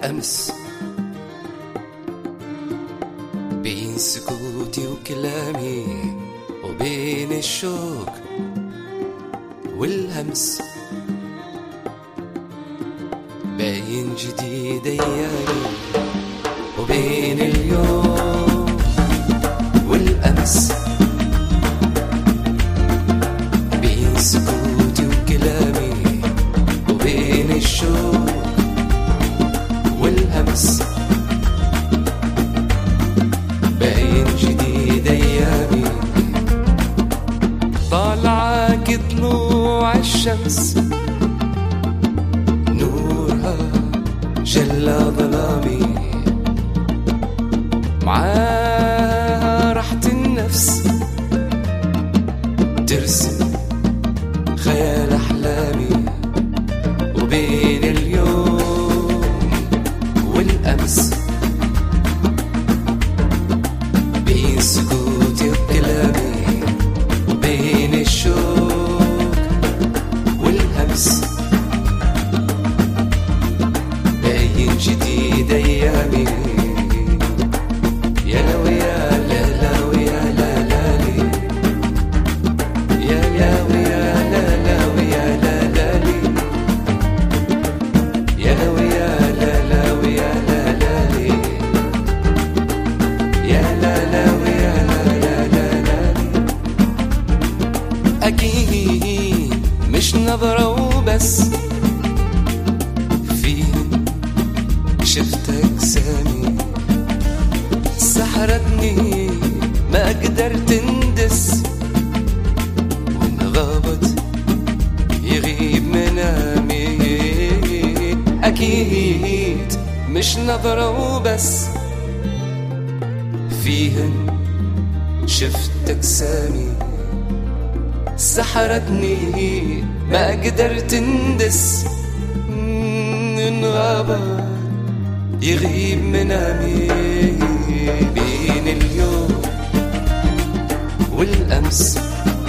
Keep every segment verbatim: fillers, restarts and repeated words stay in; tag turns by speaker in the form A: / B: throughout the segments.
A: والأمس، بين سكوتي وكلامي وبين الشوق والهمس، باين جديد أيامي وبين اليوم والأمس، بين سكوتي وكلامي وبين الشوق والهمس، باين جديد أيامي طالعة كطلوع الشمس، نورها جلى ظلامي، معاها راحة النفس ترسم خيال أحلامي، وبين اليوم والأمس، بين سكوتي وكلامي وبين الشوق والهمس، باين جديد أيامي. يا لا ويا لا لا ويا لا لا لي، يا لا ويا لا لا ويا لا لا لي، يا لا ويا لا لا ويا لا لا لي، يا لا لا ويا لا لا لا لا لي. أكيد مش نظرة وبس، فين شفتك سامي سحرتني ما قدرت اندس، وإن غابت يغيب منامي. أكيد مش نظرة وبس، فيهن شفتك سامي سحرتني ما قدرت اندس، إن غابت يغيب منامي. بين اليوم والأمس،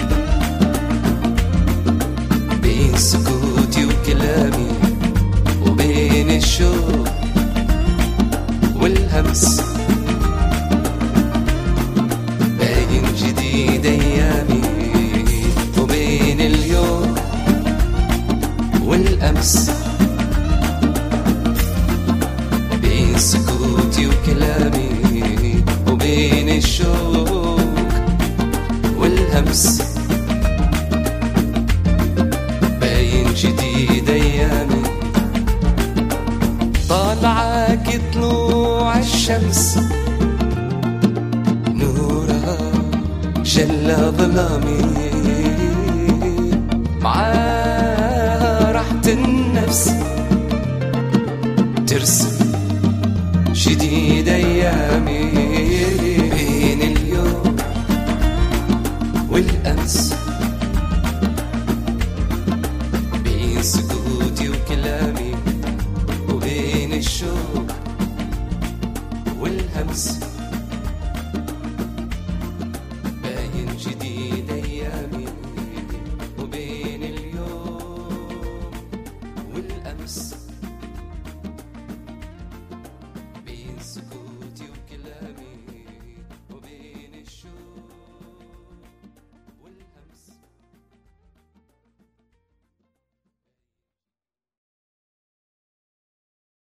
A: بين سكوتي وكلامي وبين الشوق والهمس، باين جديد أيامي وبين اليوم والأمس، بين سكوتي وكلامي وبين الشوق والهمس، باين جديد أيامي طالعة كطلوع الشمس، نورها جلى ظلامي، معاها راحة النفس ترسم جديد أيامي. بين اليوم والأمس، بين سكوتي وكلامي وبين الشوق والهمس،